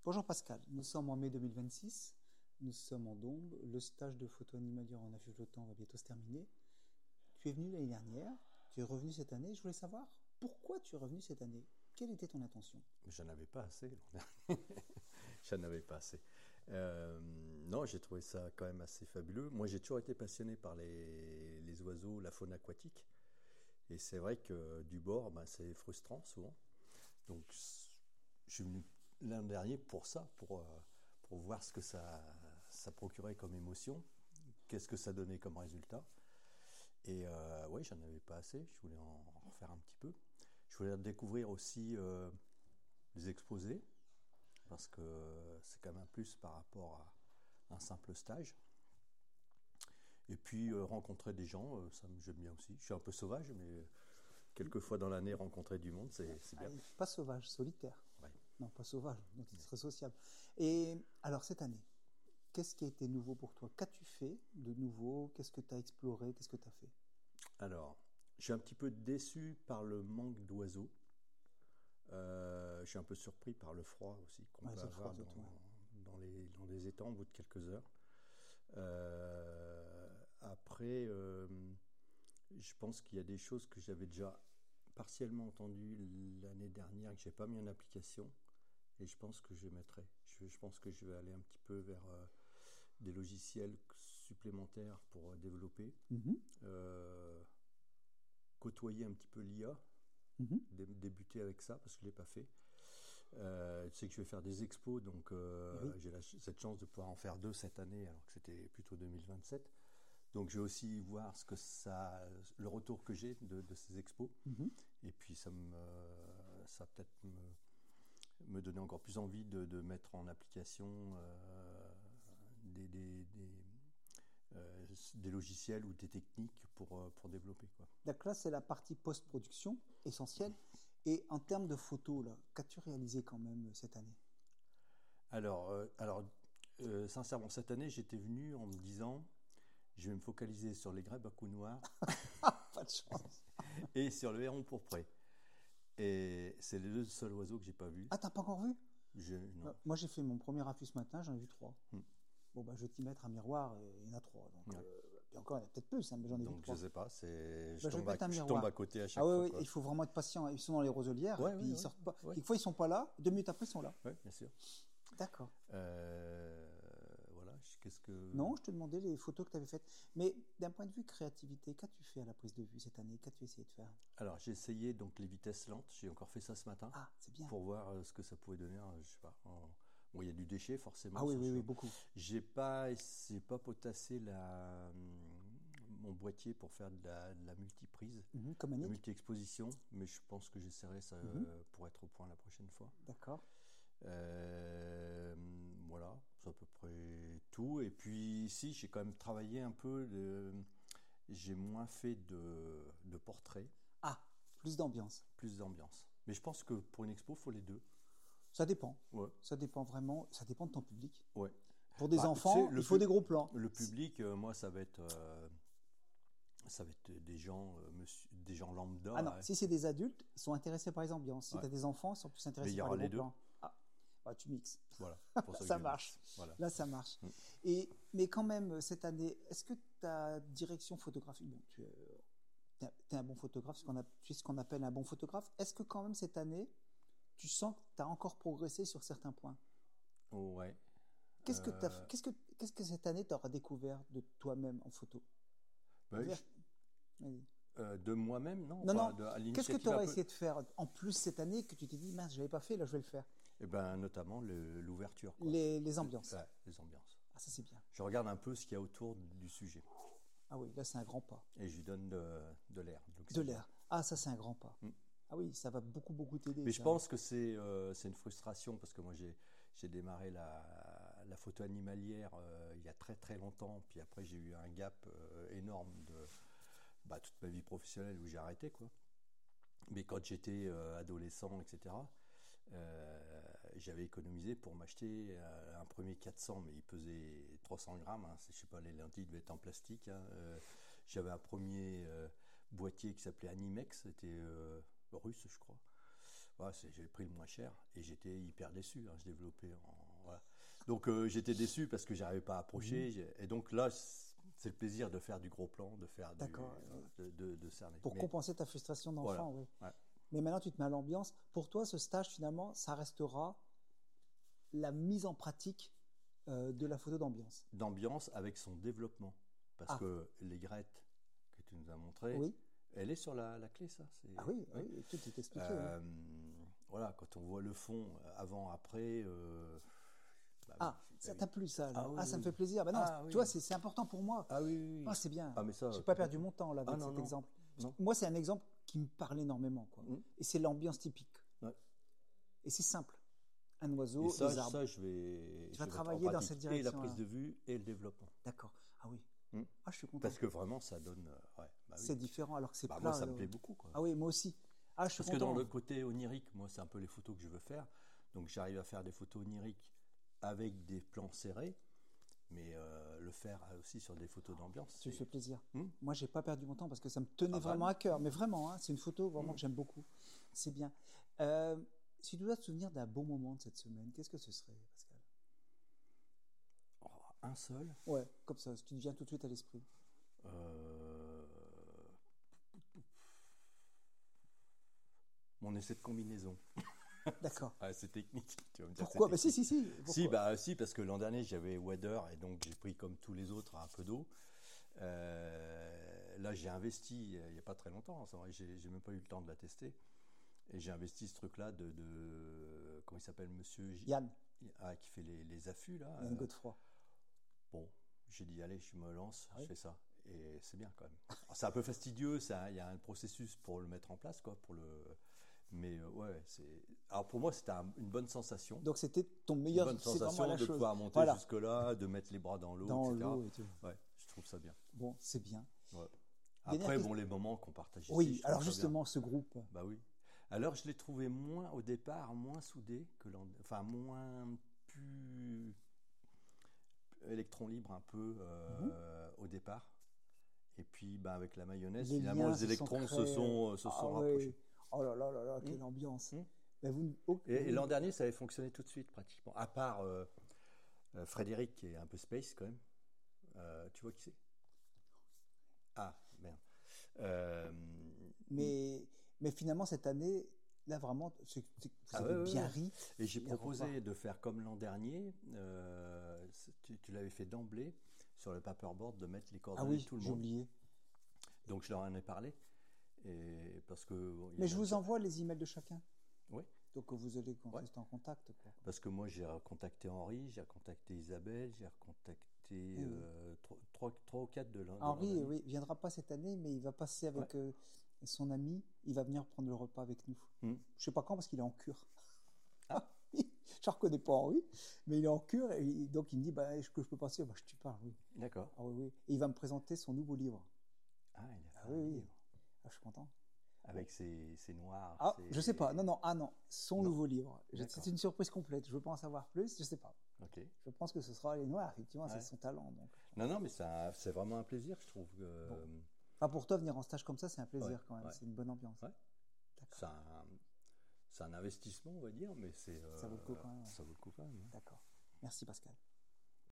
Bonjour Pascal, nous sommes en mai 2026, nous sommes en Dombes, le stage de photo animalière en affût flottant va bientôt se terminer. Tu es venu l'année dernière, tu es revenu cette année, je voulais savoir pourquoi tu es revenu cette année. Quelle était ton intention? Mais j'en avais pas assez l'an dernier. J'en avais pas assez. Non, j'ai trouvé ça quand même assez fabuleux. Moi, j'ai toujours été passionné par les oiseaux, la faune aquatique. Et c'est vrai que du bord, ben, c'est frustrant souvent. Donc, je suis venu l'an dernier pour ça, pour voir ce que ça procurait comme émotion, qu'est-ce que ça donnait comme résultat. Et oui, j'en avais pas assez. Je voulais en refaire un petit peu. Je voulais découvrir aussi les exposés, parce que c'est quand même un plus par rapport à un simple stage. Et puis rencontrer des gens, ça j'aime bien aussi. Je suis un peu sauvage, mais quelques fois dans l'année, rencontrer du monde, c'est bien. Pas sauvage, solitaire. Ouais. Non, pas sauvage, donc c'est très sociable. Et alors cette année, qu'est-ce qui a été nouveau pour toi? Qu'as-tu fait de nouveau? Qu'est-ce que tu as exploré? Qu'est-ce que tu as fait? Alors, je suis un petit peu déçu par le manque d'oiseaux. Je suis un peu surpris par le froid aussi qu'on Ouais, peut c'est le froid, avoir surtout, ouais. dans les étangs au bout de quelques heures. Après, je pense qu'il y a des choses que j'avais déjà partiellement entendues l'année dernière que je n'ai pas mis en application et je pense que je mettrai. Je pense que je vais aller un petit peu vers des logiciels supplémentaires pour développer, Mhm, côtoyer un petit peu l'IA, mhm. débuter avec ça parce que je ne l'ai pas fait. Tu sais que je vais faire des expos, donc Eh oui. j'ai cette chance de pouvoir en faire deux cette année, alors que c'était plutôt 2027. Donc je vais aussi voir le retour que j'ai de ces expos, Mhm. et puis ça peut-être me donner encore plus envie de mettre en application des, des, des, des logiciels ou des techniques pour développer, quoi. Donc là, c'est la partie post-production essentielle. Et en termes de photos, là, qu'as-tu réalisé quand même cette année? Alors, sincèrement, cette année, j'étais venu en me disant, je vais me focaliser sur les grèbes à cou noir Pas de chance. et sur le héron pourpré. Et c'est les deux seuls oiseaux que j'ai pas vus. Ah, t'as pas encore vu? Non. Moi, j'ai fait mon premier affût ce matin, j'en ai vu trois. Hmm. Bon, bah, je vais t'y mettre un miroir, et il y en a trois. Donc, Ouais. puis encore, il y en a peut-être plus, hein, mais j'en ai vu Donc je trois. sais pas, Bah, je vais te mettre un je tombe à miroir. côté à Ah chaque oui, fois, oui, quoi. il faut vraiment être patient. Ils sont dans les roselières, et Ouais, puis ouais, ils ouais, sortent pas. ouais. Quelquefois, ils sont pas là, 2 minutes après, ils sont là. Ouais, bien sûr. D'accord. Voilà, qu'est-ce que... Non, je te demandais les photos que tu avais faites. Mais d'un point de vue créativité, qu'as-tu fait à la prise de vue cette année? Qu'as-tu essayé de faire? Alors j'ai essayé donc les vitesses lentes, j'ai encore fait ça ce matin, Ah, c'est bien. pour voir ce que ça pouvait donner, je sais pas. Bon, il y a du déchet Ah forcément, oui, ça, oui, oui, beaucoup. j'ai pas potassé mon boîtier pour faire de la multiprise, Mhm, comme la Annick. multi-exposition, mais je pense que j'essaierai ça pour être au point la prochaine fois. D'accord. Voilà, c'est à peu près tout. Et puis ici, j'ai quand même travaillé un peu, j'ai moins fait de portraits, Ah, plus d'ambiance. plus d'ambiance. Mais je pense que pour une expo, il faut les deux. Ça dépend. Ouais, Ça dépend vraiment. Ça dépend de ton public. ouais. Pour des Bah, tu sais, enfants, il faut des gros plans. le public, moi, ça va être des gens Ah non, lambda, hein. si c'est des adultes, ils sont intéressés par les ambiances. Si Ouais. tu as des enfants, ils sont plus Mais il intéressés y par aura les gros les deux. plans. Ah, bah, tu mixes. Voilà, pour ça que Ça je marche. mixe. Voilà. Là, ça marche. Mm. Mais quand même, cette année, est-ce que ta direction photographique, bon, tu es un bon photographe, tu es ce qu'on appelle un bon photographe, est-ce que quand même cette année, tu sens que tu as encore progressé sur certains points? Ouais. Qu'est-ce que Euh, qu'est-ce que cette année tu auras découvert de toi-même en photo? bah, Vers- Vas-y. de moi-même, non, Non, enfin, non. à Qu'est-ce que tu l'initiative un aurais peu. essayé de faire en plus cette année que tu t'es dit, mince, je l'avais pas fait, là je vais le faire? Eh ben, notamment l'ouverture, quoi. Les ambiances. Ouais, les ambiances. Ah, ça c'est bien. Je regarde un peu ce qu'il y a autour du sujet Ah oui, là c'est un grand pas. et je lui donne de l'air, de De l'oxygène. l'air. Ah, ça c'est un grand pas. Mm. Ah oui, ça va beaucoup, beaucoup t'aider, Mais je ça. pense que c'est une frustration parce que moi j'ai démarré la photo animalière il y a très très longtemps, puis après j'ai eu un gap énorme de toute ma vie professionnelle où j'ai arrêté, quoi. Mais quand j'étais adolescent, etc., j'avais économisé pour m'acheter un premier 400, mais il pesait 300 grammes, hein. Je sais pas, les lentilles devaient être en plastique, hein. J'avais un premier boîtier qui s'appelait Animex, c'était russe, je crois. voilà, j'ai le prix le moins cher et j'étais hyper déçu. Hein, je développais voilà. Donc j'étais déçu parce que j'arrivais pas à approcher. Et donc là, c'est le plaisir de faire du gros plan, de faire D'accord. de cerner. Pour compenser ta frustration d'enfant, voilà, oui. ouais. Mais maintenant, tu te mets à l'ambiance. Pour toi, ce stage, finalement, ça restera la mise en pratique de la photo d'ambiance. D'ambiance avec son développement. Parce que l'aigrette que tu nous as montré, oui. Elle est sur la clé, ça. Ah oui, oui, tout est expliqué. Voilà, quand on voit le fond avant, après. Ça t'a plu, ça là. oui, ça me fait plaisir. Bah non, tu vois, c'est important pour moi. Ah oui. C'est bien. Mais ça, j'ai pas perdu mon temps là avec cet exemple. Moi, c'est un exemple qui me parle énormément, quoi. Et c'est l'ambiance typique. Ouais. Et c'est simple. Un oiseau, et ça, des arbres. Ça, je vais travailler dans cette direction. Et la prise de vue et le développement. D'accord. Ah oui. Je suis content. Parce que vraiment, ça donne. C'est différent alors que c'est plat. Moi, ça me plaît beaucoup, quoi. Ah oui, moi aussi. Je suis Parce content. que dans le côté onirique, moi, c'est un peu les photos que je veux faire. Donc, j'arrive à faire des photos oniriques avec des plans serrés, mais le faire aussi sur des photos d'ambiance. Tu me fais plaisir. Moi, j'ai pas perdu mon temps parce que ça me tenait vraiment à cœur. Mais vraiment, c'est une photo vraiment que j'aime beaucoup. C'est bien. Si tu dois te souvenir d'un bon moment de cette semaine, qu'est-ce que ce serait, Pascal? Un seul? Ouais, comme ça, ce qui te vient tout de suite à l'esprit. Mon essai de combinaison. D'accord. C'est technique. Tu vas me dire. Pourquoi? Si. Pourquoi? Si, parce que l'an dernier, j'avais Wader et donc j'ai pris comme tous les autres un peu d'eau. Là, j'ai investi il n'y a pas très longtemps. J'ai même pas eu le temps de la tester. Et j'ai investi ce truc-là de comment il s'appelle, monsieur Yann. Qui fait les affûts, là. Yann Godefroy. Bon, j'ai dit, allez, je me lance, je fais ça. Et c'est bien quand même. C'est un peu fastidieux, il y a un processus pour le mettre en place, quoi, mais alors pour moi, c'était une bonne sensation. Donc c'était ton meilleur. Une bonne sensation de pouvoir monter jusque-là, de mettre les bras dans l'eau, etc. Et tout. Ouais, je trouve ça bien. Bon, c'est bien. Ouais. Après, les moments qu'on partage ici. Oui, alors justement, ce groupe. Bah oui. Alors, je l'ai trouvé au départ, moins soudé que plus électron libre un peu au départ. Et puis, avec la mayonnaise, finalement, les électrons se sont rapprochés. Oui. Oh là là, quelle ambiance. Et l'an dernier, ça avait fonctionné tout de suite, pratiquement. À part Frédéric, qui est un peu space quand même. Tu vois qui c'est? Ah, merde. Mais finalement, cette année, là, vraiment, vous avez bien ri. Et j'ai proposé de faire comme l'an dernier. Tu l'avais fait d'emblée sur le paperboard, de mettre les coordonnées de tout le monde. J'ai oublié. Donc, je leur en ai parlé. Mais je vous envoie les emails de chacun. Oui. Donc, vous allez rester en contact, quoi. Parce que moi, j'ai contacté Henri, j'ai contacté Isabelle, j'ai contacté 3 ou 4 de l'an. Henri, oui, viendra pas cette année, mais il va passer avec son ami. Il va venir prendre le repas avec nous. Je sais pas quand, parce qu'il est en cure. Je ne reconnais pas Henri, mais il est en cure. Et donc, il me dit, est-ce que je peux passer? Je te parle, oui. D'accord. Ah, oui. Et il va me présenter son nouveau livre. Ah, il a fait un livre. Je suis content. Avec ses noirs. Je sais pas. Non. Son nouveau livre. C'est une surprise complète. Je veux pas en savoir plus. Je sais pas. Ok. Je pense que ce sera les noirs. Effectivement, c'est son talent. Donc. Non, mais c'est vraiment un plaisir, je trouve. Pour toi, venir en stage comme ça, c'est un plaisir quand même. Ouais. C'est une bonne ambiance. Ouais. C'est un investissement, on va dire, mais ça vaut le coup quand même. Ça vaut le coup quand même. D'accord. Merci Pascal.